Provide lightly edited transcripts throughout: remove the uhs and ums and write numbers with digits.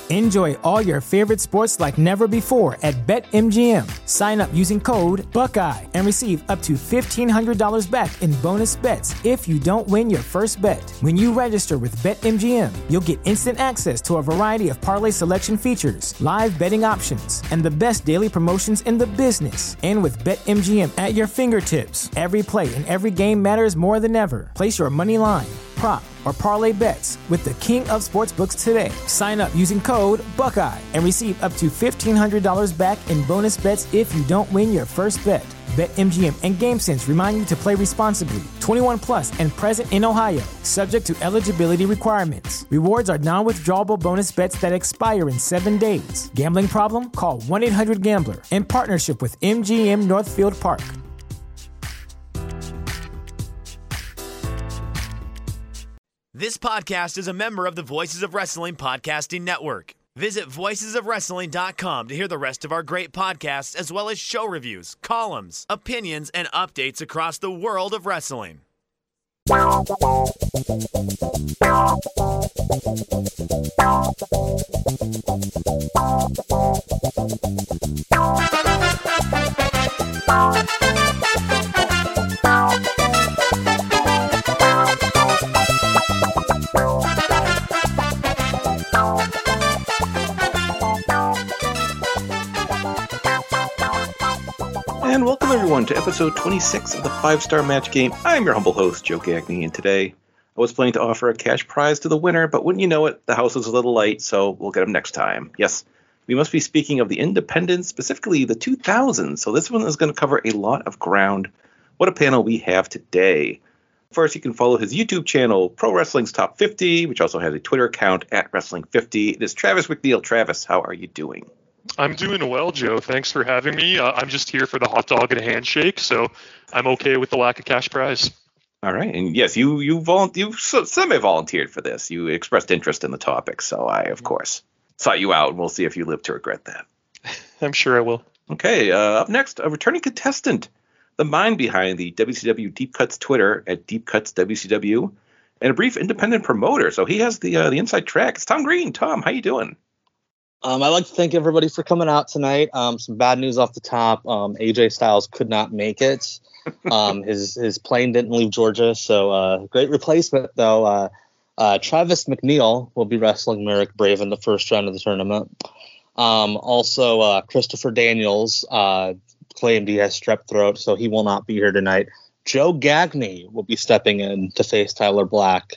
Enjoy all your favorite sports like never before at BetMGM. Sign up using code Buckeye and receive up to $1,500 back in bonus bets if you don't win your first bet. When you register with BetMGM, you'll get instant access to a variety of parlay selection features, live betting options, and the best daily promotions in the business. And with BetMGM at your fingertips, every play and every game matters more than ever. Place your money line, prop, or parlay bets with the king of sportsbooks today. Sign up using code Buckeye and receive up to $1,500 back in bonus bets if you don't win your first bet. BetMGM and GameSense remind you to play responsibly. 21 plus and present in Ohio, subject to eligibility requirements. Rewards are non-withdrawable bonus bets that expire in 7 days. Gambling problem? Call 1-800-GAMBLER. In partnership with MGM Northfield Park. This podcast is a member of the Voices of Wrestling Podcasting Network. Visit voicesofwrestling.com to hear the rest of our great podcasts, as well as show reviews, columns, opinions, and updates across the world of wrestling. And welcome everyone to episode 26 of the 5-Star Match Game. I'm your humble host, Joe Gagney, and today I was planning to offer a cash prize to the winner, but wouldn't you know it, the house is a little light, so we'll get them next time. Yes, we must be speaking of the independents, specifically the 2000s, so this one is going to cover a lot of ground. What a panel we have today. First, you can follow his YouTube channel, Pro Wrestling's Top 50, which also has a Twitter account, @Wrestling50. It is Travis McNeil. Travis, how are you doing? I'm doing well, Joe. Thanks for having me. I'm just here for the hot dog and a handshake, so I'm okay with the lack of cash prize. All right. And yes, you semi-volunteered for this. You expressed interest in the topic, so I, of course, sought you out, and we'll see if you live to regret that. I'm sure I will. Okay. Up next, a returning contestant, the mind behind the WCW Deep Cuts Twitter @DeepCutsWCW, and a brief independent promoter. So he has the inside track. It's Tom Green. Tom, how you doing? I'd like to thank everybody for coming out tonight. Some bad news off the top. AJ Styles could not make it. His plane didn't leave Georgia, so great replacement, though. Travis McNeil will be wrestling Merrick Brave in the first round of the tournament. Also, Christopher Daniels claimed he has strep throat, so he will not be here tonight. Joe Gagney will be stepping in to face Tyler Black.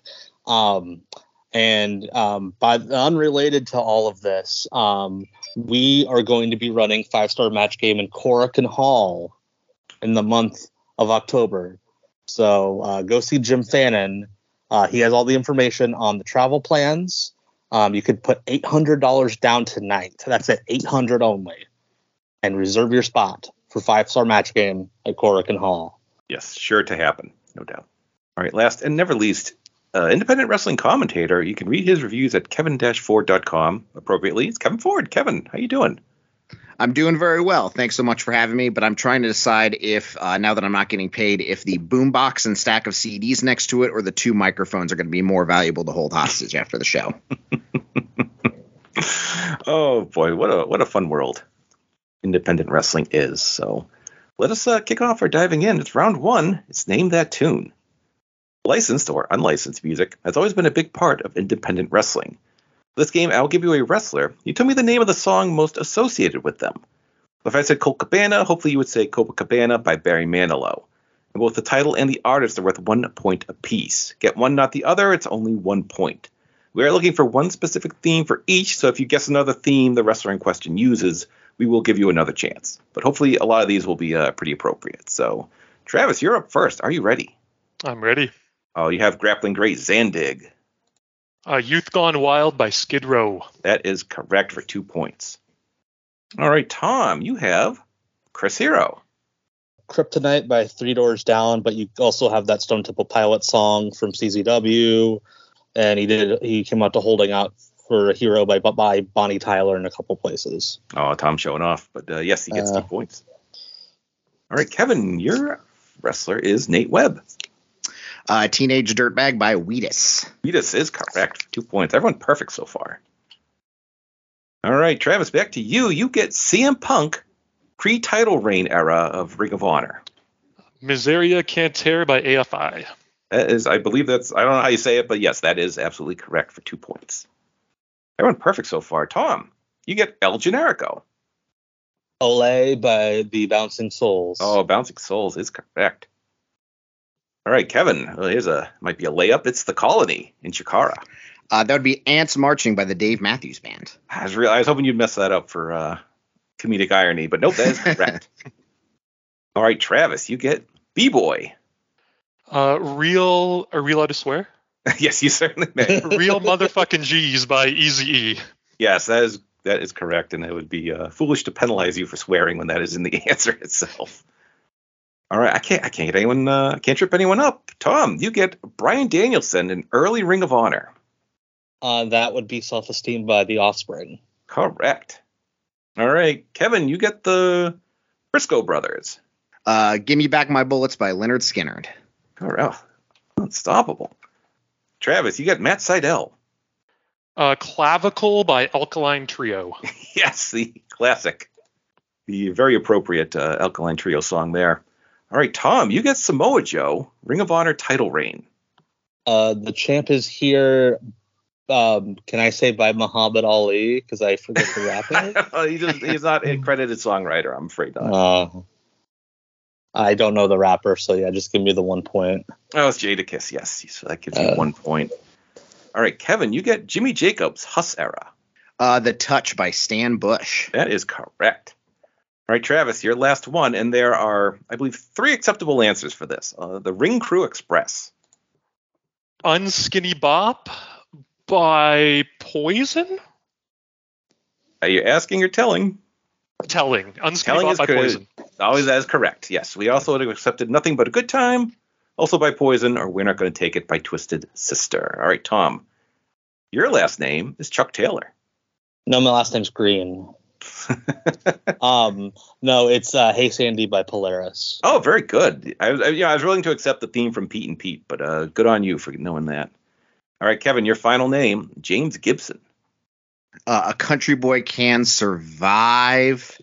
Unrelated to all of this, we are going to be running 5-Star Match Game in Korakuen Hall in the month of October. So go see Jim Fannin. He has all the information on the travel plans. You could put $800 down tonight. That's at $800 only. And reserve your spot for 5-Star Match Game at Korakuen Hall. Yes, sure to happen, no doubt. All right, last and never least, independent wrestling commentator. You can read his reviews at kevin-ford.com appropriately. It's Kevin Ford. Kevin, how you doing? I'm doing very well. Thanks so much for having me. But I'm trying to decide if, now that I'm not getting paid, if the boombox and stack of CDs next to it or the 2 microphones are going to be more valuable to hold hostage after the show. Oh boy, what a fun world independent wrestling is. So let us kick off our diving in. It's round 1. It's Name That Tune. Licensed or unlicensed music has always been a big part of independent wrestling. For this game, I'll give you a wrestler. You tell me the name of the song most associated with them. If I said Colt Cabana, hopefully you would say Copacabana by Barry Manilow. And both the title and the artist are worth 1 point apiece. Get one, not the other, it's only 1 point. We are looking for one specific theme for each, so if you guess another theme the wrestler in question uses, we will give you another chance. But hopefully a lot of these will be pretty appropriate. So, Travis, you're up first. Are you ready? I'm ready. Oh, you have grappling great Zandig. Youth Gone Wild by Skid Row. That is correct for 2 points. All right, Tom, you have Chris Hero. Kryptonite by Three Doors Down, but you also have that Stone Temple Pilot song from CZW, and he came out to Holding Out for a Hero by Bonnie Tyler in a couple places. Oh, Tom showing off, but yes, he gets 2 points. All right, Kevin, your wrestler is Nate Webb. Teenage Dirtbag by Wheatus. Wheatus is correct. 2 points. Everyone perfect so far. All right, Travis, back to you. You get CM Punk pre-title reign era of Ring of Honor. Miseria Canter by AFI. That is, I believe that's, I don't know how you say it, but yes, that is absolutely correct for 2 points. Everyone perfect so far. Tom, you get El Generico. Olay by the Bouncing Souls. Oh, Bouncing Souls is correct. All right, Kevin, well, might be a layup. It's The Colony in Chikara. That would be Ants Marching by the Dave Matthews Band. I was hoping you'd mess that up for comedic irony, but nope, that is correct. All right, Travis, you get B-Boy. Are we allowed to swear? Yes, you certainly may. Real motherfucking G's by Eazy-E. Yes, that is correct, and it would be foolish to penalize you for swearing when that is in the answer itself. All right, I can't get anyone, can't trip anyone up. Tom, you get Bryan Danielson in early Ring of Honor. That would be Self-Esteem by the Offspring. Correct. All right, Kevin, you get the Briscoe Brothers. Give Me Back My Bullets by Leonard Skinner. All right, unstoppable. Travis, you got Matt Seidel. Clavicle by Alkaline Trio. Yes, the classic. The very appropriate Alkaline Trio song there. All right, Tom, you get Samoa Joe, Ring of Honor title reign. The champ is here. Can I say by Muhammad Ali? Because I forget the rapper. He's not a credited songwriter, I'm afraid not. I don't know the rapper, so yeah, just give me the 1 point. Oh, it's Jadakiss, yes. So that gives you 1 point. All right, Kevin, you get Jimmy Jacobs, Huss era. The Touch by Stan Bush. That is correct. All right, Travis, your last one, and there are, I believe, 3 acceptable answers for this. The Ring Crew Express. Unskinny Bop by Poison? Are you asking or telling? Telling. Unskinny Bop by Poison. Always as correct, yes. We also would have accepted Nothing But a Good Time, also by Poison, or We're Not Going to Take It by Twisted Sister. All right, Tom, your last name is Chuck Taylor. No, my last name's Green. No, it's Hey Sandy by Polaris. Oh, very good. I was willing to accept the theme from Pete and Pete, but good on you for knowing that. All right, Kevin, your final name, James Gibson. A Country Boy Can Survive.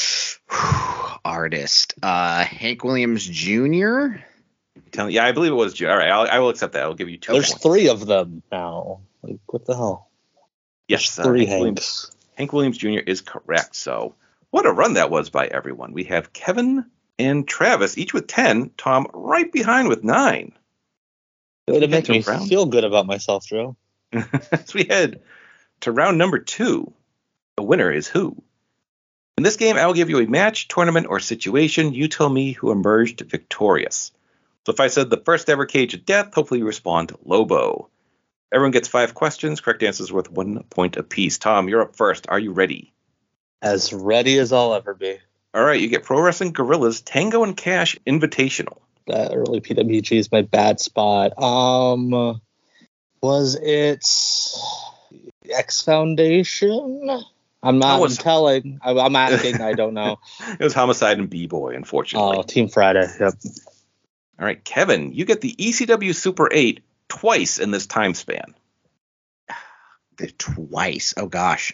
Artist. Hank Williams Jr. Yeah, I believe it was. All right, I will accept that. I'll give you 2 There's points. 3 of them now. Like, what the hell? Yes, There's 3 Hanks. Hank Williams Jr. is correct. So what a run that was by everyone. We have Kevin and Travis, each with 10. Tom right behind with 9. It makes me feel good about myself, Joe. As we head to round number 2, the winner is who? In this game, I will give you a match, tournament, or situation. You tell me who emerged victorious. So if I said the first ever Cage of Death, hopefully you respond Lobo. Everyone gets 5 questions. Correct answers worth 1 point apiece. Tom, you're up first. Are you ready? As ready as I'll ever be. All right, you get Pro Wrestling Guerrillas Tango and Cash Invitational. That early PWG is my bad spot. Was it X Foundation? I'm asking. I don't know. It was Homicide and B-Boy, unfortunately. Oh, Team Friday. Yep. All right, Kevin, you get the ECW Super 8 twice in this time span. Twice. Oh, gosh.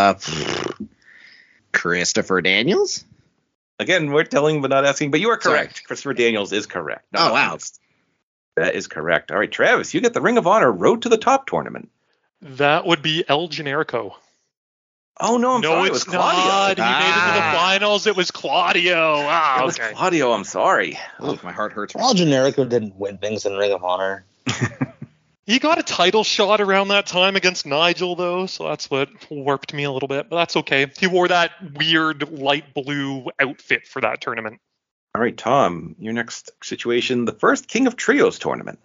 Christopher Daniels? Again, we're telling but not asking, but you are correct. Sorry. Christopher Daniels is correct. No, wow. That is correct. All right, Travis, you get the Ring of Honor Road to the Top tournament. That would be El Generico. Oh, no, I'm sorry. It was Claudio. He made it to the finals. It was Claudio. It was Claudio. I'm sorry. Oh, my heart hurts. El Generico didn't win things in Ring of Honor. He got a title shot around that time against Nigel, though, so that's what warped me a little bit. But that's okay. He wore that weird light blue outfit for that tournament. All right, Tom, your next situation, the first King of Trios tournament.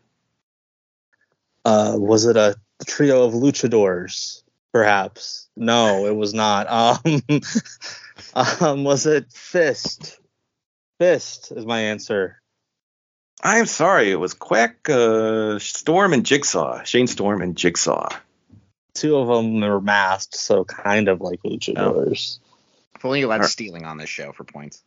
Was it a trio of luchadors, perhaps? No, it was not. Was it Fist? Fist is my answer. I'm sorry, it was Quack, Storm, and Jigsaw. Shane Storm and Jigsaw. 2 of them were masked, so kind of like luchadors. If only you allowed stealing on this show for points.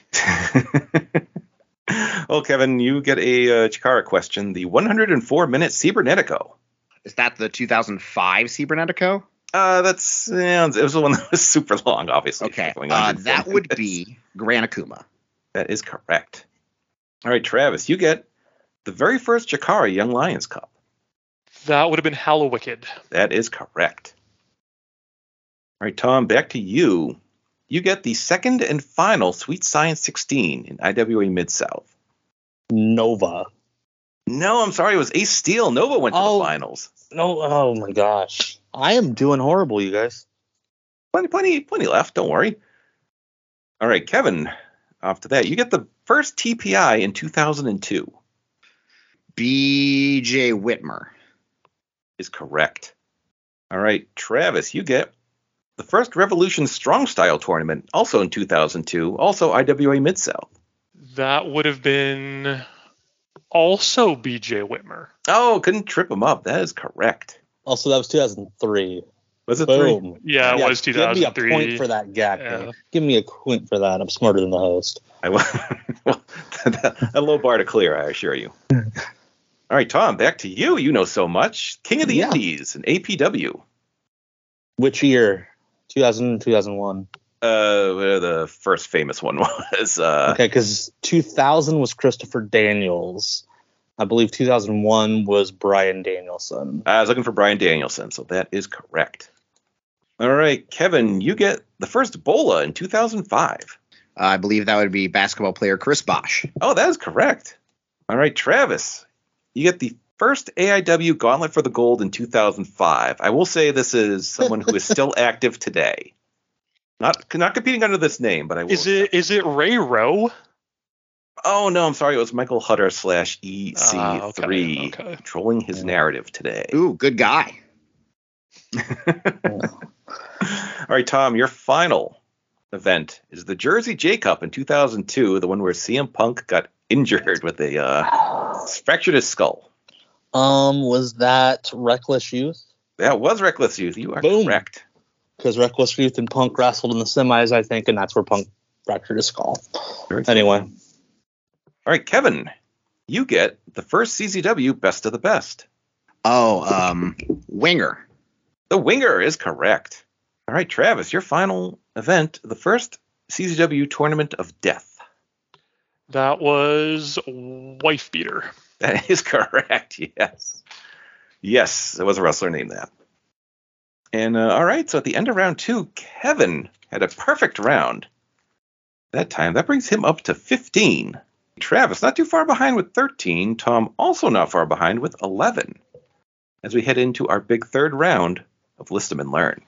Well, Kevin, you get a Chikara question. The 104-minute Cibernetico. Is that the 2005 Cibernetico? That's it was the one that was super long, obviously. Okay. Going on That would be Gran Akuma. That is correct. All right, Travis, you get the very first Jakara Young Lions Cup. That would have been Hallowicked. That is correct. All right, Tom, back to you. You get the second and final Sweet Science 16 in IWA Mid-South. Nova. No, I'm sorry. It was Ace Steel. Nova went to the finals. No, oh my gosh. I am doing horrible, you guys. Plenty left. Don't worry. All right, Kevin, after that, you get the first TPI in 2002. BJ Whitmer. Is correct. All right, Travis, you get the first Revolution Strong Style tournament, also in 2002, also IWA Mid-South. That would have been also BJ Whitmer. Oh, couldn't trip him up. That is correct. Also, that was 2003. Was it Boom. 3? Yeah, it was 2003. Give me a point for that, Gak. Yeah. Give me a point for that. I'm smarter than the host. Well, a low bar to clear, I assure you. All right, Tom, back to you. You know so much. King of the Indies and APW. Which year? 2000, 2001. Where the first famous one was. Okay, because 2000 was Christopher Daniels. I believe 2001 was Brian Danielson. I was looking for Brian Danielson, so that is correct. All right, Kevin, you get the first Bola in 2005. I believe that would be basketball player Chris Bosh. Oh, that is correct. All right, Travis, you get the first AIW Gauntlet for the Gold in 2005. I will say this is someone who is still active today. Not competing under this name, but I will. Is it Ray Rowe? Oh, no, I'm sorry. It was Michael Hutter / EC3 okay. controlling his narrative today. Ooh, good guy. All right, Tom, your final event is the Jersey J Cup in 2002, the one where CM Punk got injured with fractured his skull. Was that Reckless Youth? That was Reckless Youth. You are correct. Because Reckless Youth and Punk wrestled in the semis, I think, and that's where Punk fractured his skull. Anyway. All right, Kevin, you get the first CZW Best of the Best. Oh, Winger. The Winger is correct. All right, Travis, your final event, the first CZW Tournament of Death. That was Wife Beater. That is correct, yes. Yes, there was a wrestler named that. And all right, so at the end of round 2, Kevin had a perfect round that time. That brings him up to 15. Travis, not too far behind with 13. Tom, also not far behind with 11. As we head into our big third round of List 'em and Learn.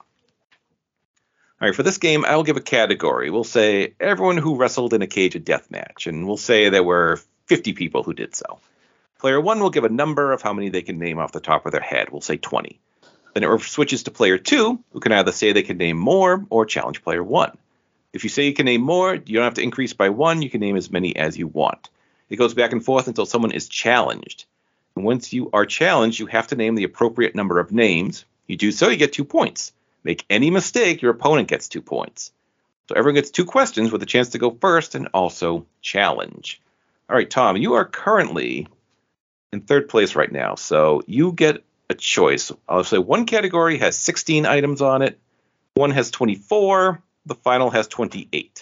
All right, for this game, I will give a category. We'll say everyone who wrestled in a cage of death match, and we'll say there were 50 people who did so. Player 1 will give a number of how many they can name off the top of their head. We'll say 20. Then it switches to player 2, who can either say they can name more or challenge player 1. If you say you can name more, you don't have to increase by 1. You can name as many as you want. It goes back and forth until someone is challenged. And once you are challenged, you have to name the appropriate number of names. You do so, you get 2 points. Make any mistake, your opponent gets 2 points. So everyone gets 2 questions with a chance to go first and also challenge. All right, Tom, you are currently in third place right now. So you get a choice. I'll say one category has 16 items on it. One has 24. The final has 28.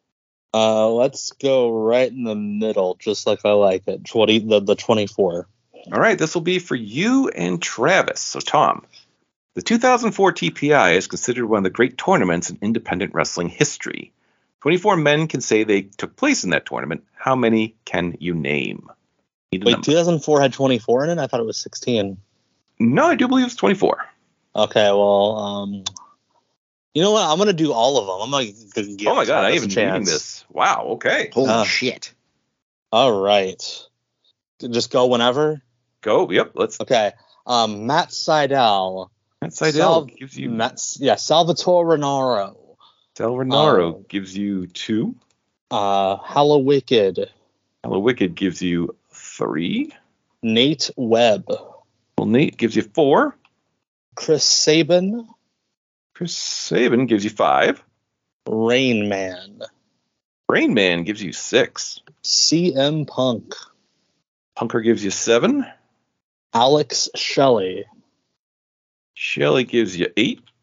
Let's go right in the middle, just like I like it. The 24. All right, this will be for you and Travis. So, Tom, the 2004 TPI is considered one of the great tournaments in independent wrestling history. 24 men can say they took place in that tournament. How many can you name? Wait, 2004 had 24 in it? I thought it was 16. No, I do believe it's 24. Okay, well, you know what? I'm going to do all of them. I'm going to give Oh my God, I Travis even reading this. Wow, okay. Holy shit. All right. Just go whenever? Go, yep, let's. Okay. Matt Sydal. Matt Sydal gives you. Salvatore Renaro. Sal Renaro gives you 2. Hallowicked. Hallowicked gives you 3. Nate Webb. Well, Nate gives you 4. Chris Sabin. Chris Sabin gives you 5. Rain Man. Rain Man gives you 6. CM Punk. Punker gives you 7. Alex Shelley. Shelley gives you 8.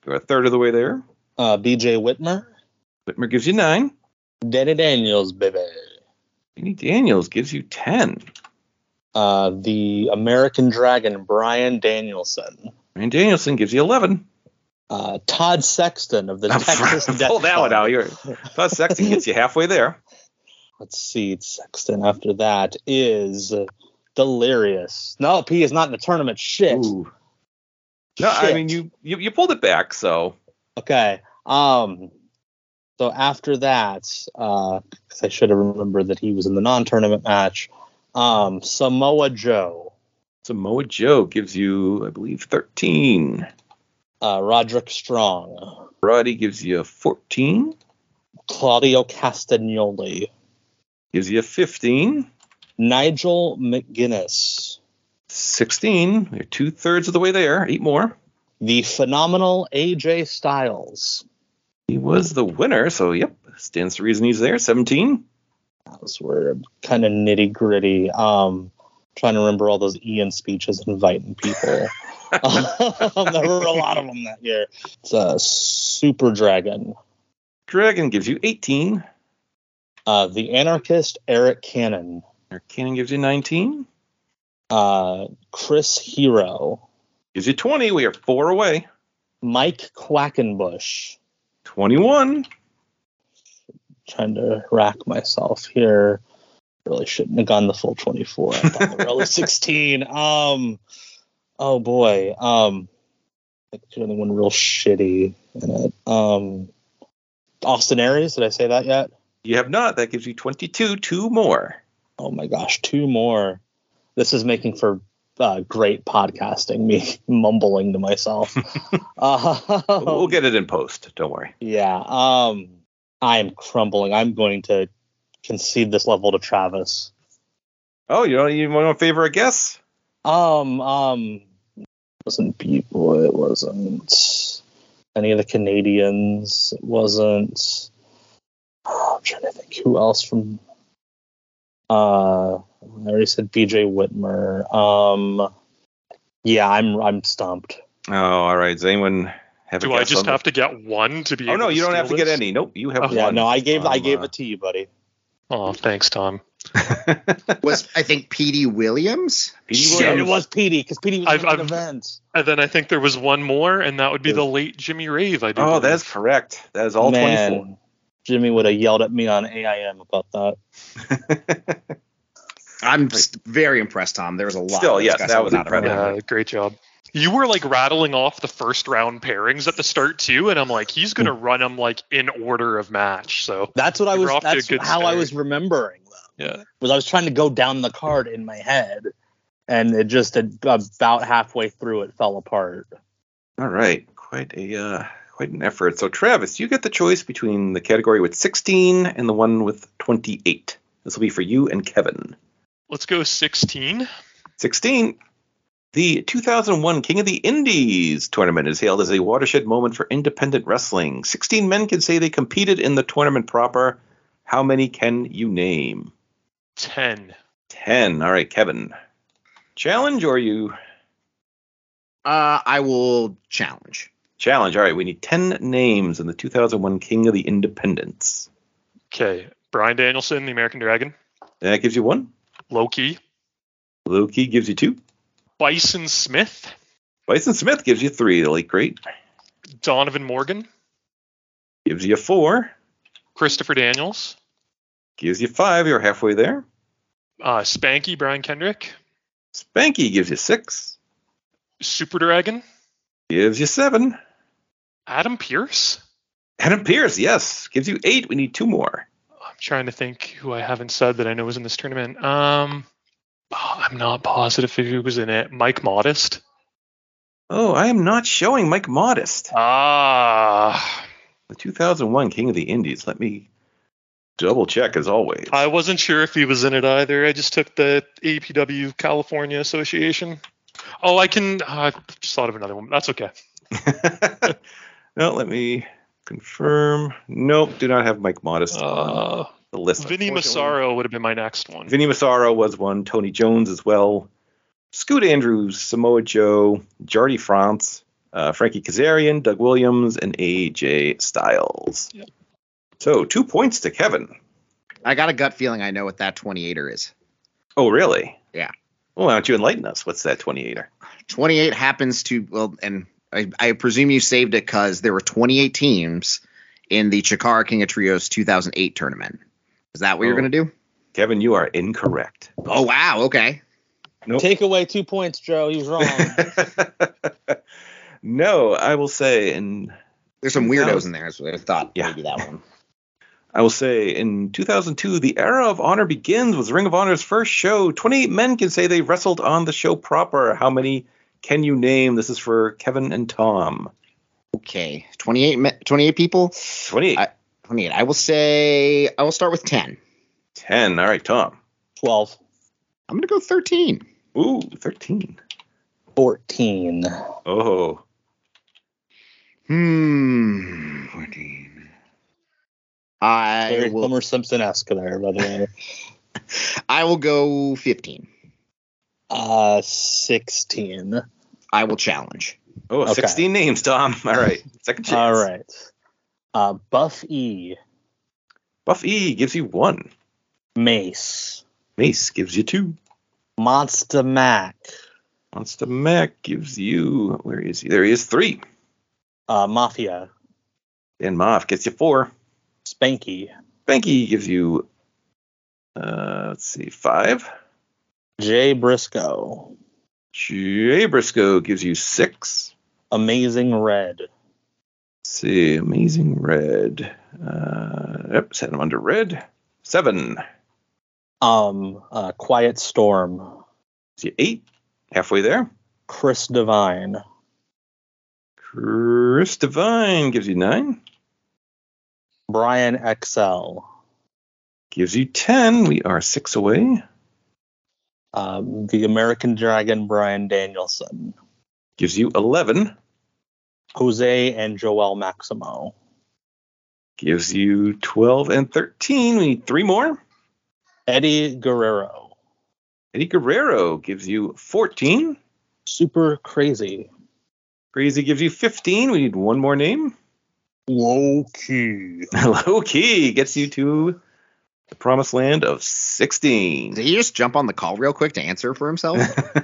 You're a third of the way there. BJ Whitmer. Whitmer gives you 9. Danny Daniels, baby. Danny Daniels gives you 10. The American Dragon, Bryan Danielson. Bryan Danielson gives you 11. Todd Sexton of the Texas Death Pull that one Squad. out. Todd Sexton gets you halfway there. Let's see. Sexton after that is Delirious. No, P is not in the tournament. Shit. Ooh. No, I Shit. mean, you pulled it back, so. Okay. So after that, because I should have remembered that he was in the non-tournament match, Samoa Joe. Samoa Joe gives you, I believe, 13. Roderick Strong. Roddy gives you 14. Claudio Castagnoli. Gives you 15. Nigel McGuinness. 16. You're 2/3 of the way there. 8 more. The phenomenal AJ Styles. He was the winner, so yep, stands to reason he's there. 17. Those were kind of nitty gritty. Trying to remember all those Ian speeches inviting people. There were a lot of them that year. It's Super Dragon. Dragon gives you 18. The Anarchist Eric Cannon. Eric Cannon gives you 19. Chris Hero. Gives you 20. We are 4 away. Mike Quackenbush. 21. Trying to rack myself here. Really shouldn't have gone the full 24. I thought they were only 16. Oh boy. Like the only one real shitty in it. Austin Aries, did I say that yet? You have not. That gives you 22. 2 more. Oh my gosh, 2 more. This is making for great podcasting, me mumbling to myself. We'll get it in post. Don't worry. Yeah. I am crumbling. I'm going to concede this level to Travis. Oh, you want to favor a guess? It wasn't Beat Boy. It wasn't any of the Canadians. It wasn't. I'm trying to think who else from. I already said BJ Whitmer. Yeah, I'm stumped. Oh, all right. Does anyone have a Do guess? I just have to get one to be able Oh, no, to you don't have to steal get this? any. Nope, you have one. Yeah, no, I gave it to you, buddy. Oh, thanks, Tom. Was, I think, Petey Williams? Shit, it was Petey, because Petey was in the event. And then I think there was one more, and that would be the late Jimmy Rave. I do. Oh, that's correct. That is all 24. Jimmy would have yelled at me on AIM about that. I'm very impressed, Tom. There was a lot. Still, of yes, discussion that was without a incredible. doubt. Great job. You were like rattling off the first round pairings at the start too, and I'm like, he's gonna run them like in order of match. So That's what I You was. were off to a That's good how I start. was remembering them. yeah. Was I was trying to go down the card in my head, and it just about halfway through it fell apart. All right. Quite an effort. So, Travis, you get the choice between the category with 16 and the one with 28. This will be for you and Kevin. Let's go 16. 16. The 2001 King of the Indies tournament is hailed as a watershed moment for independent wrestling. 16 men can say they competed in the tournament proper. How many can you name? 10. 10. All right, Kevin. Challenge or you? I will challenge. Challenge. All right, we need 10 names in the 2001 King of the Independents. Okay. Bryan Danielson, the American Dragon. That gives you 1. Loki. Loki gives you 2. Bison Smith. Bison Smith gives you 3. The late great. Donovan Morgan. Gives you 4. Christopher Daniels. Gives you 5. You're halfway there. Spanky, Brian Kendrick. Spanky gives you 6. Super Dragon. Gives you 7. Adam Pearce. Adam Pearce, yes. Gives you 8. We need 2 more. I'm trying to think who I haven't said that I know was in this tournament. I'm not positive who was in it. Mike Modest. Oh, I am not showing Mike Modest. The The 2001 King of the Indies. Let me double check as always. I wasn't sure if he was in it either. I just took the APW California Association. Oh, I just thought of another one. That's okay. No, let me confirm. Nope, do not have Mike Modest on the list. Vinny unfortunately. Massaro would have been my next one. Vinny Massaro was one. Tony Jones as well. Scoot Andrews, Samoa Joe, Jardy France, Frankie Kazarian, Doug Williams, and AJ Styles. Yep. So 2 points to Kevin. I got a gut feeling I know what that 28er is. Oh, really? Yeah. Well, why don't you enlighten us? What's that 28er? 28 happens to, well, and I presume you saved it because there were 28 teams in the Chikara King of Trios 2008 tournament. Is that what you're going to do? Kevin, you are incorrect. Oh, wow. Okay. Nope. Take away 2 points, Joe. He was wrong. No, I will say There's some weirdos in there, so I thought Yeah. maybe that one. I will say in 2002, the era of honor begins with Ring of Honor's first show. 28 men can say they wrestled on the show proper. How many can you name? This is for Kevin and Tom. Okay. 28 people? 28. 28. I will start with 10. 10. All right, Tom. 12. I'm going to go 13. Ooh, 13. 14. Oh. 14. Very Homer Simpson-esque there, by the way. I will go 15. 16. I will challenge. Oh, Okay. 16 names, Tom. All right. Second chance. All right. Buff E. Buff E gives you 1. Mace. Mace gives you 2. Monster Mac. Monster Mac gives you, where is he? There he is, 3. Mafia. Dan Moff gets you 4. Spanky. Spanky gives you, 5. Jay Briscoe. Jay Briscoe gives you 6. Amazing Red. Let's see, Amazing Red. Yep, set him under red. 7. Quiet Storm. Gives you 8. Halfway there. Chris Divine. Chris Divine gives you 9. Brian XL. Gives you 10. We are 6 away. The American Dragon, Brian Danielson. Gives you 11. Jose and Joel Maximo. Gives you 12 and 13. We need 3 more. Eddie Guerrero. Eddie Guerrero gives you 14. Super Crazy. Crazy gives you 15. We need 1 more name. Low Key. Low Key gets you to the promised land of 16. Did he just jump on the call real quick to answer for himself?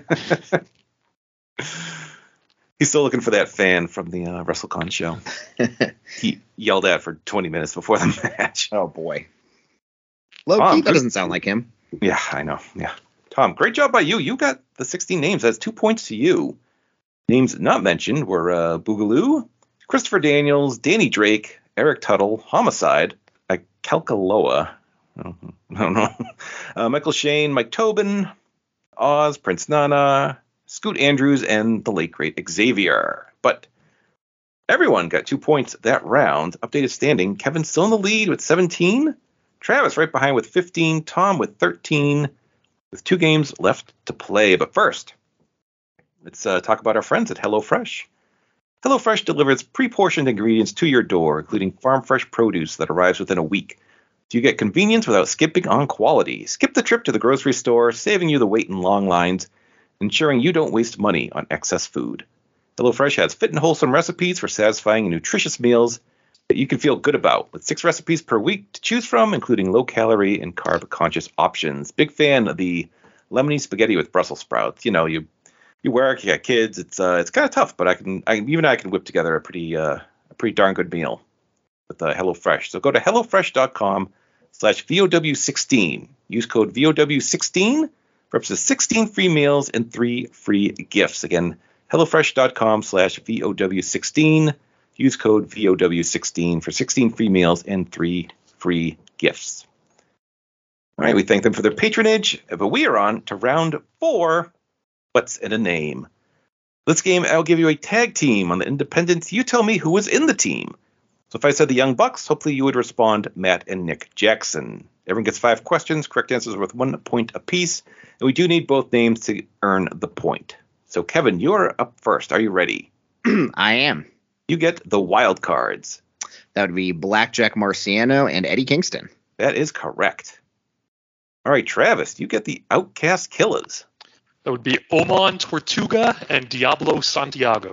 He's still looking for that fan from the WrestleCon show. He yelled at for 20 minutes before the match. Oh, boy. Low-key, that doesn't sound like him. Yeah, I know. Yeah. Tom, great job by you. You got the 16 names. That's 2 points to you. Names not mentioned were Boogaloo, Christopher Daniels, Danny Drake, Eric Tuttle, Homicide, Kalkaloa, I don't know, Michael Shane, Mike Tobin, Oz, Prince Nana, Scoot Andrews, and the late great Xavier. But everyone got 2 points that round. Updated standing, Kevin still in the lead with 17. Travis right behind with 15. Tom with 13, with 2 games left to play. But first, let's talk about our friends at HelloFresh. HelloFresh delivers pre-portioned ingredients to your door, including farm-fresh produce that arrives within a week. So you get convenience without skipping on quality. Skip the trip to the grocery store, saving you the wait in long lines, ensuring you don't waste money on excess food. HelloFresh has fit and wholesome recipes for satisfying and nutritious meals that you can feel good about, with 6 recipes per week to choose from, including low-calorie and carb-conscious options. Big fan of the lemony spaghetti with Brussels sprouts. You know, you work, you got kids. It's kind of tough, but I can whip together a pretty darn good meal with HelloFresh. So go to HelloFresh.com/VOW16. Use code VOW16 for up to 16 free meals and 3 free gifts. Again, HelloFresh.com/VOW16. Use code VOW16 for 16 free meals and 3 free gifts. All right, we thank them for their patronage, but we are on to round 4. What's in a name? This game, I'll give you a tag team on the independents. You tell me who was in the team. So if I said the Young Bucks, hopefully you would respond Matt and Nick Jackson. Everyone gets 5 questions. Correct answers are worth 1 point apiece. And we do need both names to earn the point. So Kevin, you're up first. Are you ready? I am. You get the wild cards. That would be Blackjack Marciano and Eddie Kingston. That is correct. All right, Travis, you get the Outcast Killers. That would be Oman Tortuga and Diablo Santiago.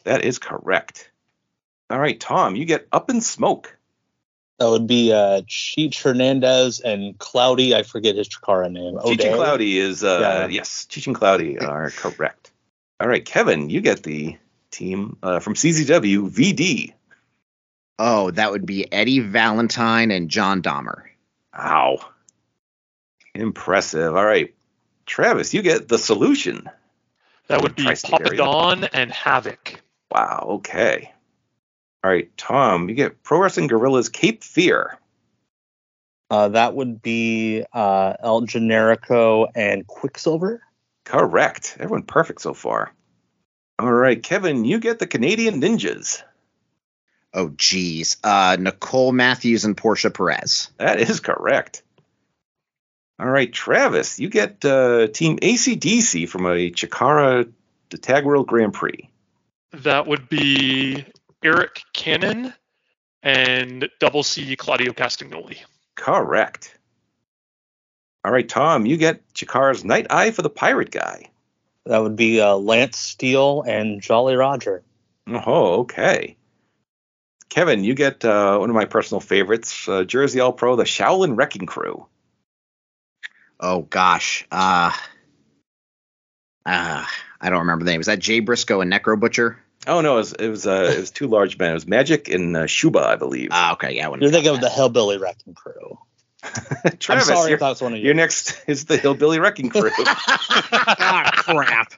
That is correct. All right, Tom, you get Up in Smoke. That would be Cheech Hernandez and Cloudy. I forget his Chikara name. Cheech and Cloudy is, yes, Cheech and Cloudy are correct. All right, Kevin, you get the team from CZW, VD. Oh, that would be Eddie Valentine and John Dahmer. Wow. Impressive. All right, Travis, you get The Solution. That would be Papa Don and Havoc. Wow, okay. All right, Tom, you get Pro Wrestling Guerrillas Cape Fear. That would be El Generico and Quicksilver. Correct. Everyone perfect so far. All right, Kevin, you get the Canadian Ninjas. Oh, geez. Nicole Matthews and Portia Perez. That is correct. All right, Travis, you get Team AC/DC from a Chikara Tag World Grand Prix. That would be Eric Cannon and Double C Claudio Castagnoli. Correct. All right, Tom, you get Chikara's Night Eye for the Pirate Guy. That would be Lance Steele and Jolly Roger. Oh, okay. Kevin, you get one of my personal favorites, Jersey All-Pro, the Shaolin Wrecking Crew. Oh, gosh. I don't remember the name. Is that Jay Briscoe and Necro Butcher? Oh, no, it was two large men. It was Magic and Shuba, I believe. Okay, yeah. You're thinking of the Hillbilly Wrecking Crew. Travis, I'm sorry if that's one of your next is the Hillbilly Wrecking Crew. Crap.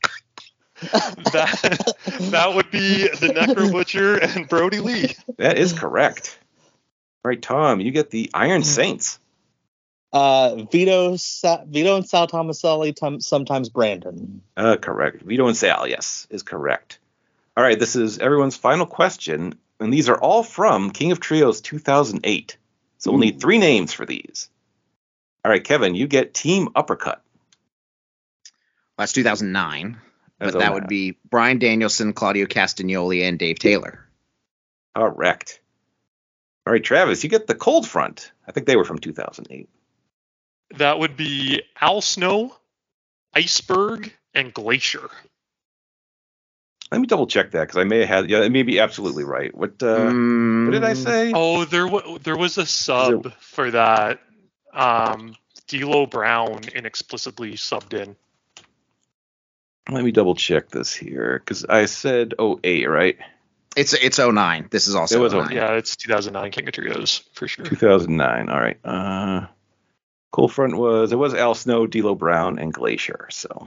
That would be the Necro Butcher and Brody Lee. That is correct. All right, Tom, you get the Iron Saints. Vito and Sal Tomaselli, sometimes Brandon. Correct. Vito and Sal, yes, is correct. All right, this is everyone's final question, and these are all from King of Trios 2008. So we'll need 3 names for these. All right, Kevin, you get Team Uppercut. That's 2009. That's But that would be Brian Danielson, Claudio Castagnoli, and Dave Taylor. Correct. All right, Travis, you get the Cold Front. I think they were from 2008. That would be Al Snow, Iceberg, and Glacier. Let me double check that because I may have had. Yeah, it may be absolutely right. What did I say? Oh, there was a sub for that. D'Lo Brown inexplicably subbed in. Let me double check this here because I said 08, right? It's 09. This is also 09. Yeah, it's 2009 King of Trios for sure. 2009. All right. Cold Front was Al Snow, D'Lo Brown, and Glacier. So.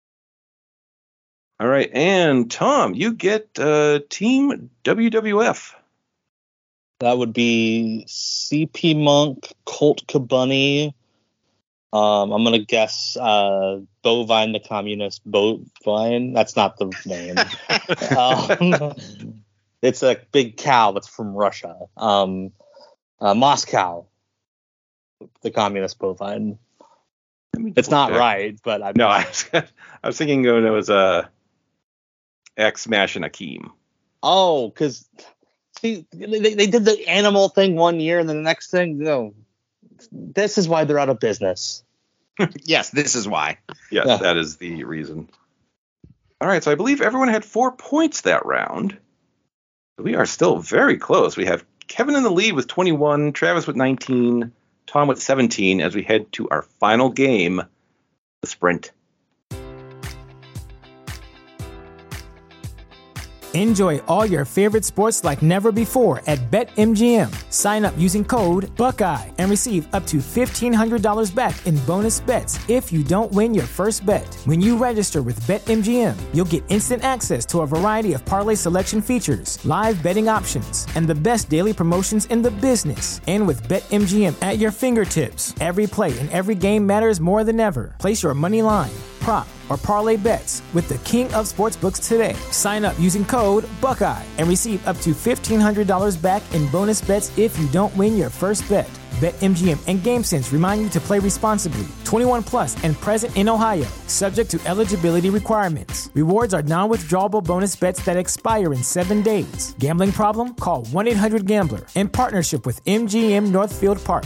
All right, and Tom, you get Team WWF. That would be CP Monk, Colt Cabunny. I'm gonna guess Bovine the Communist. Bovine. That's not the name. It's a big cow that's from Russia. Moscow, the Communist Bovine. It's not right, but I was thinking it was X Smash and Akeem. Oh, because see, they did the animal thing one year, and then the next thing, no. This is why they're out of business. Yes, this is why. Yes, yeah. That is the reason. All right, so I believe everyone had 4 points that round. We are still very close. We have Kevin in the lead with 21, Travis with 19, Tom with 17, as we head to our final game, the Sprint. Enjoy all your favorite sports like never before at BetMGM. Sign up using code Buckeye and receive up to $1,500 back in bonus bets if you don't win your first bet. When you register with BetMGM, you'll get instant access to a variety of parlay selection features, live betting options, and the best daily promotions in the business. And with BetMGM at your fingertips, every play and every game matters more than ever. Place your money line, prop, or parlay bets with the king of sportsbooks today. Sign up using code Buckeye and receive up to $1,500 back in bonus bets if you don't win your first bet. BetMGM and GameSense remind you to play responsibly. 21 plus and present in Ohio, subject to eligibility requirements. Rewards are non-withdrawable bonus bets that expire in 7 days. Gambling problem? Call 1-800-GAMBLER in partnership with MGM Northfield Park.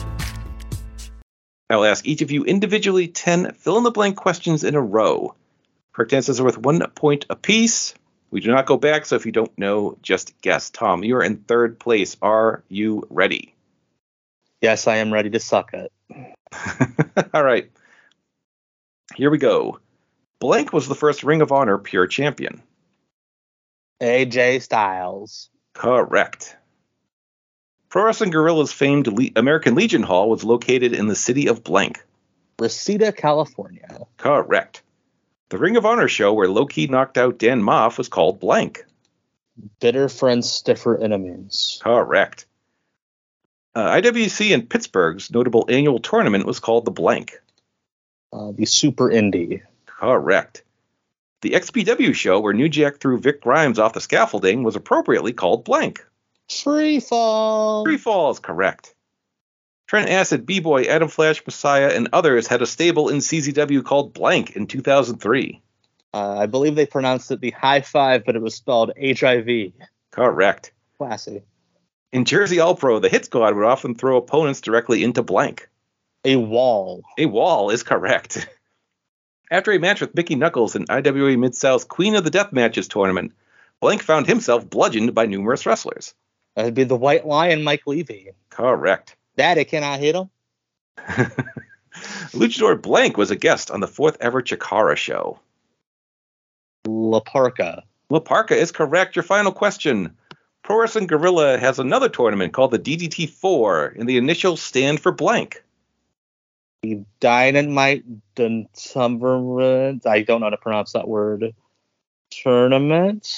I'll ask each of you individually 10 fill-in-the-blank questions in a row. Correct answers are worth 1 point apiece. We do not go back, so if you don't know, just guess. Tom, you are in third place. Are you ready? Yes, I am ready to suck it. All right. Here we go. Blank was the first Ring of Honor Pure Champion. AJ Styles. Correct. Pro Wrestling Guerrilla's famed American Legion Hall was located in the city of blank. Reseda, California. Correct. The Ring of Honor show where Low-Ki knocked out Dan Moff was called blank. Bitter friends, stiffer enemies. Correct. IWC in Pittsburgh's notable annual tournament was called the blank. The Super Indie. Correct. The XPW show where New Jack threw Vic Grimes off the scaffolding was appropriately called blank. Free Fall. Free Fall is correct. Trent Acid, B-Boy, Adam Flash, Messiah, and others had a stable in CZW called blank in 2003. I believe they pronounced it the High Five, but it was spelled HIV. Correct. Classy. In Jersey All Pro, the Hit Squad would often throw opponents directly into blank. A wall. A wall is correct. After a match with Mickey Knuckles in IWA Mid-South's Queen of the Death Matches tournament, Blank found himself bludgeoned by numerous wrestlers. That'd be the White Lion, Mike Levy. Correct. Daddy, can I hit him? Luchador Blank was a guest on the 4th ever Chikara show. La Parka. La Parka is correct. Your final question. Pro Wrestling Guerrilla has another tournament called the DDT4, and the initials stand for blank. The Dynamite Tournament. I don't know how to pronounce that word. Tournament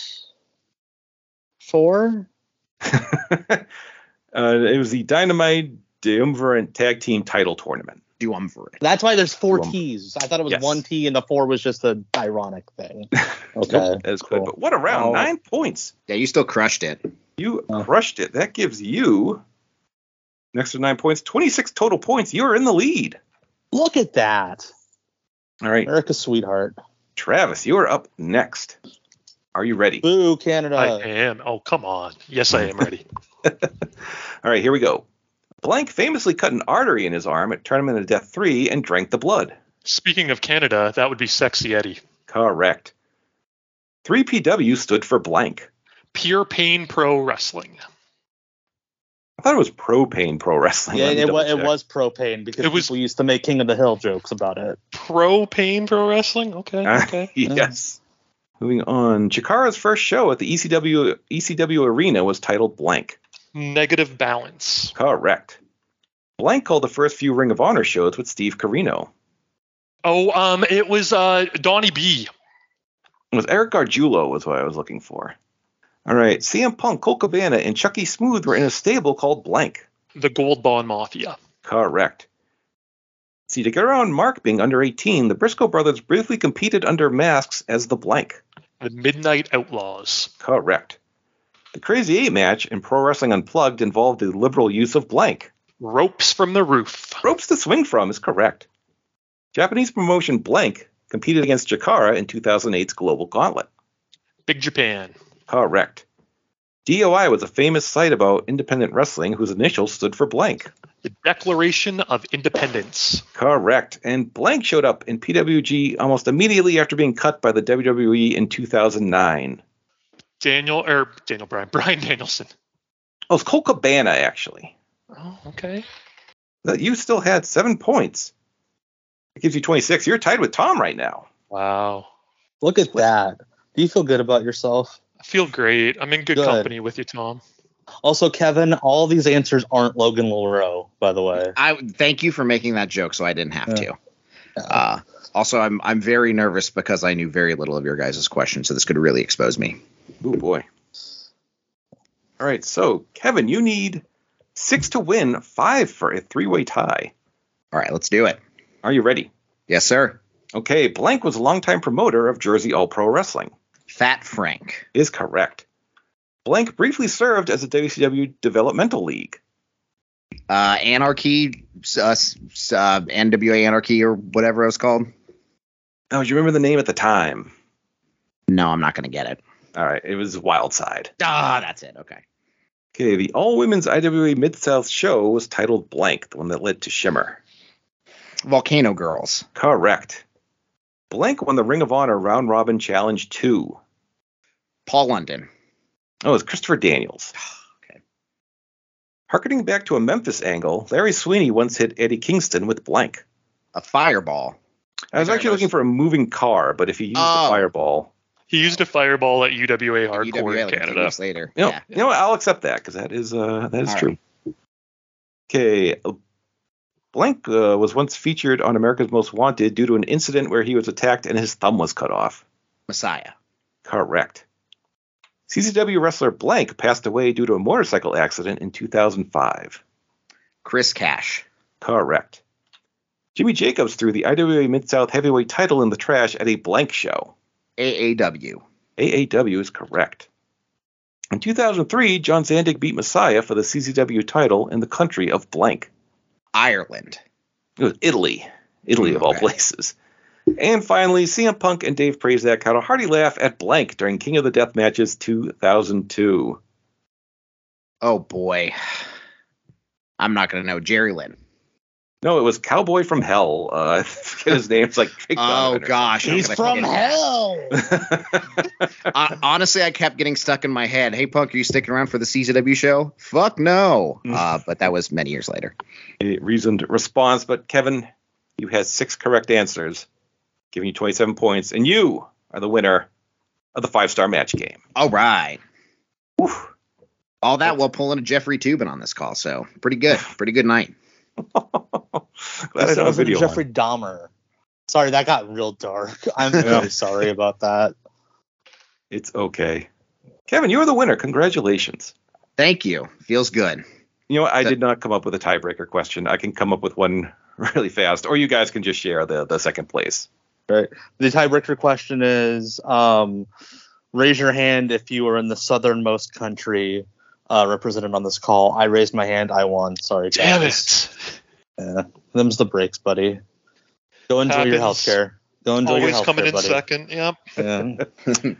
4? It was the Dynamite Triumvirate Tag Team Title Tournament. Triumvirate. That's why there's 4 T's. I thought it was Yes. 1 T and the 4 was just an ironic thing. Okay. Nope, that is cool. good. But what a round. Oh. 9 points. Yeah, you still crushed it. You crushed it. That gives you, next to 9 points, 26 total points. You're in the lead. Look at that. All right. America's sweetheart. Travis, you are up next. Are you ready? Boo, Canada. I am. Oh, come on. Yes, I am ready. All right, here we go. Blank famously cut an artery in his arm at Tournament of Death 3 and drank the blood. Speaking of Canada, that would be Sexy Eddie. Correct. 3PW stood for blank. Pure Pain Pro Wrestling. I thought it was Propane Pro Wrestling. Yeah, Let me it double-check. was propane because It was- people used to make King of the Hill jokes about it. Pro Pain Pro Wrestling? Okay, okay. Yes. Moving on. Chikara's first show at the ECW Arena was titled blank. Negative Balance. Correct. Blank called the first few Ring of Honor shows with Steve Corino. Oh, it was Donnie B. It was Eric Gargiulo was what I was looking for. All right. CM Punk, Colt Cabana, and Chucky Smooth were in a stable called blank. The Gold Bond Mafia. Correct. See, to get around Mark being under 18, the Briscoe brothers briefly competed under masks as the blank. The Midnight Outlaws. Correct. The Crazy 8 match in Pro Wrestling Unplugged involved the liberal use of blank. Ropes from the Roof. Ropes to swing from is correct. Japanese promotion Blank competed against Chikara in 2008's Global Gauntlet. Big Japan. Correct. DOI was a famous site about independent wrestling whose initials stood for blank. The Declaration of Independence. Correct. And blank showed up in PWG almost immediately after being cut by the WWE in 2009. Brian Danielson. Oh, it's Colt Cabana, actually. Oh, okay. You still had 7 points. It gives you 26. You're tied with Tom right now. Wow. Look at that. Do you feel good about yourself? I feel great. I'm in good company with you, Tom. Also, Kevin, all these answers aren't Logan Leroux, by the way. I thank you for making that joke, so I didn't have to. Also, I'm very nervous because I knew very little of your guys' questions, so this could really expose me. Oh boy. All right, so Kevin, you need 6 to win, 5 for a 3-way tie. All right, let's do it. Are you ready? Yes, sir. Okay, Blank was a longtime promoter of Jersey All Pro Wrestling. Fat Frank. Is correct. Blank briefly served as a WCW developmental league. Anarchy, NWA Anarchy, or whatever it was called. Oh, do you remember the name at the time? No, I'm not going to get it. All right, it was Wildside. That's it. Okay. Okay, the all-women's IWA Mid-South show was titled Blank, the one that led to Shimmer. Volcano Girls. Correct. Blank won the Ring of Honor Round Robin Challenge 2. Paul London. Oh, it's Christopher Daniels. Okay. Harkening back to a Memphis angle, Larry Sweeney once hit Eddie Kingston with blank. A fireball. I was actually looking for a moving car, but if he used a fireball. He used a fireball at UWA Hardcore UWA, in like Canada. years later. You know what? I'll accept that because that is true. Right. Okay. Blank was once featured on America's Most Wanted due to an incident where he was attacked and his thumb was cut off. Messiah. Correct. CZW wrestler Blank passed away due to a motorcycle accident in 2005. Chris Cash. Correct. Jimmy Jacobs threw the IWA Mid-South Heavyweight title in the trash at a Blank show. AAW. AAW is correct. In 2003, John Zandig beat Messiah for the CZW title in the country of blank. Ireland. It was Italy. Italy of all places. And finally, CM Punk and Dave Prazak had a hearty laugh at blank during King of the Death Matches 2002. Oh, boy. I'm not going to know. Jerry Lynn. No, it was Cowboy from Hell. I forget his name. It's like Jake Donovan gosh. He's from hell. Honestly, I kept getting stuck in my head. Hey, Punk, are you sticking around for the CZW show? Fuck no. But that was many years later. A reasoned response. But Kevin, you had 6 correct answers, giving you 27 points. And you are the winner of the 5-star match game. All right. Whew. All that while pulling a Jeffrey Tubin on this call. So pretty good. Pretty good night. Glad I don't have video Jeffrey Dahmer. Sorry, that got real dark. I'm really sorry about that. It's okay. Kevin, you are the winner. Congratulations. Thank you. Feels good. You know what? I did not come up with a tiebreaker question. I can come up with one really fast, or you guys can just share the second place. Right. The tiebreaker question is, raise your hand if you were in the southernmost country represented on this call. I raised my hand. I won. Sorry, guys. Damn it. Yeah, them's the breaks, buddy. Go enjoy your healthcare. Go enjoy your healthcare, Always coming in buddy. second. Yep. Yeah.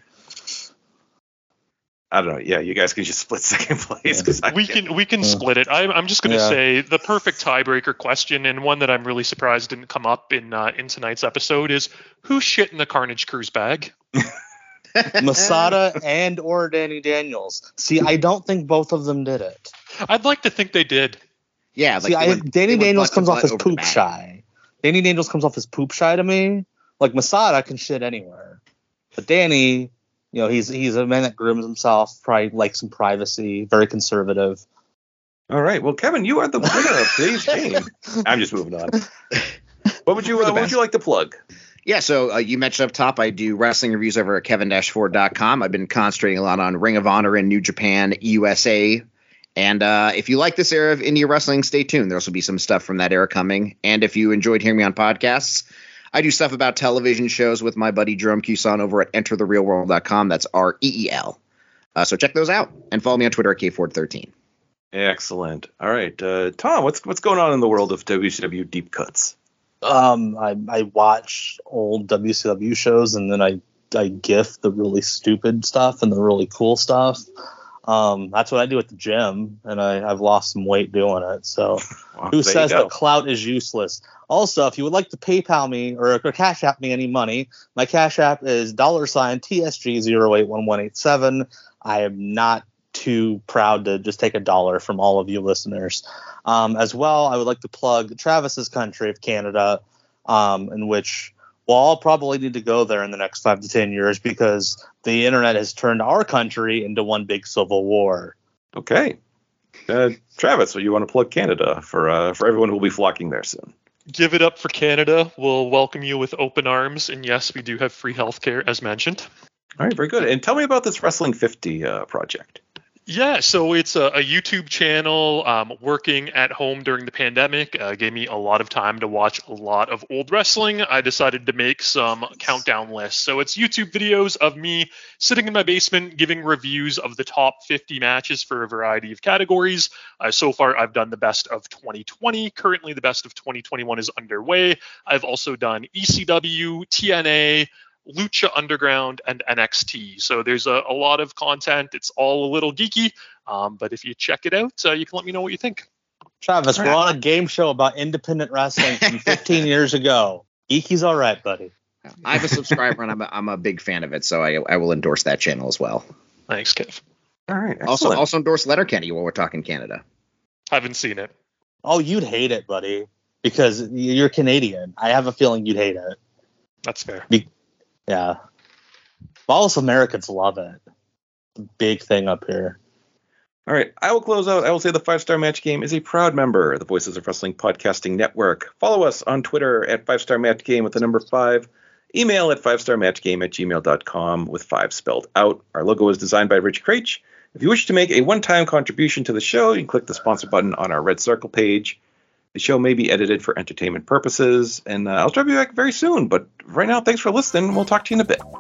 I don't know. Yeah, you guys can just split second place. Yeah. We can split it. I'm just going to say the perfect tiebreaker question, and one that I'm really surprised didn't come up in tonight's episode, is who shit in the Carnage Cruise bag? Masada and or Danny Daniels. See, I don't think both of them did it. I'd like to think they did. Yeah. Like Danny Daniels comes off as poop shy. Danny Daniels comes off as poop shy to me. Like Masada can shit anywhere, but Danny, you know, he's a man that grooms himself, probably likes some privacy, very conservative. All right. Well, Kevin, you are the winner of today's game. I'm just moving on. What would you like to plug? Yeah, so you mentioned up top, I do wrestling reviews over at kevin-ford.com. I've been concentrating a lot on Ring of Honor in New Japan, USA. And if you like this era of indie wrestling, stay tuned. There'll also be some stuff from that era coming. And if you enjoyed hearing me on podcasts, I do stuff about television shows with my buddy Jerome Cuson over at entertherealworld.com. That's REEL. So check those out. And follow me on Twitter at KFord13. Excellent. All right. Tom, what's going on in the world of WCW Deep Cuts? I watch old WCW shows and then I GIF the really stupid stuff and the really cool stuff. That's what I do at the gym, and I've lost some weight doing it. So who says that clout is useless? Also, if you would like to PayPal me or Cash App me any money, my Cash App is $TSG081187. I am not too proud to just take $1 from all of you listeners. As well, I would like to plug Travis's country of Canada, in which, well, I'll probably need to go there in the next 5 to 10 years because the internet has turned our country into one big civil war. Okay. Travis, so you want to plug Canada for everyone who will be flocking there soon? Give it up for Canada. We'll welcome you with open arms. And yes, we do have free healthcare, as mentioned. All right, very good. And tell me about this Wrestling 50 project. Yeah, so it's a YouTube channel. Working at home during the pandemic gave me a lot of time to watch a lot of old wrestling. I decided to make some countdown lists. So it's YouTube videos of me sitting in my basement giving reviews of the top 50 matches for a variety of categories. So far, I've done the best of 2020. Currently, the best of 2021 is underway. I've also done ECW, TNA, Lucha Underground, and NXT. So there's a lot of content. It's all a little geeky, but if you check it out, you can let me know what you think. Travis, we're on a game show about independent wrestling from 15 years ago. Geeky's all right, buddy. I'm a subscriber and I'm a big fan of it, so I will endorse that channel as well. Thanks, Kev. All right. Excellent. Also endorse Letterkenny while we're talking Canada. Haven't seen it. Oh, you'd hate it, buddy, because you're Canadian. I have a feeling you'd hate it. That's fair. Yeah. All us Americans love it. Big thing up here. All right, I will close out. I will say the 5-Star Match Game is a proud member of the Voices of Wrestling Podcasting Network. Follow us on Twitter at 5-Star Match Game with the number 5. Email at 5starmatchgame@gmail.com with 5 spelled out. Our logo is designed by Rich Craich. If you wish to make a one-time contribution to the show, you can click the sponsor button on our red circle page. The show may be edited for entertainment purposes, and I'll drop you back very soon. But right now, thanks for listening. We'll talk to you in a bit.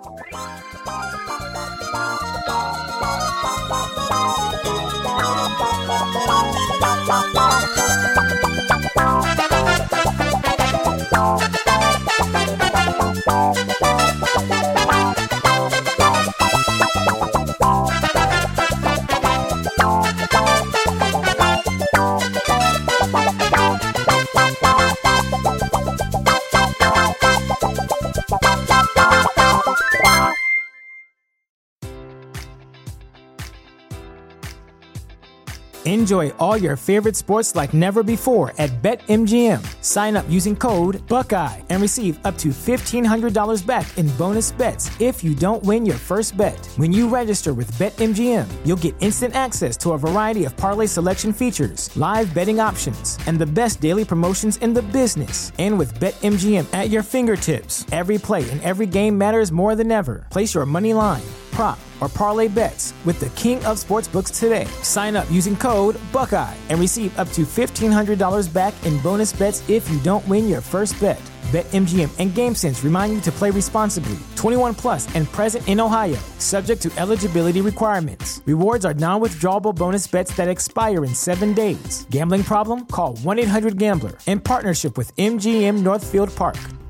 Enjoy all your favorite sports like never before at BetMGM. Sign up using code Buckeye and receive up to $1,500 back in bonus bets if you don't win your first bet. When you register with BetMGM, you'll get instant access to a variety of parlay selection features, live betting options, and the best daily promotions in the business. And with BetMGM at your fingertips, every play and every game matters more than ever. Place your money line, prop, or parlay bets with the king of sportsbooks today. Sign up using code Buckeye and receive up to $1,500 back in bonus bets if you don't win your first bet. BetMGM and GameSense remind you to play responsibly. 21 plus and present in Ohio, subject to eligibility requirements. Rewards are non-withdrawable bonus bets that expire in 7 days. Gambling problem? Call 1-800-GAMBLER in partnership with MGM Northfield Park.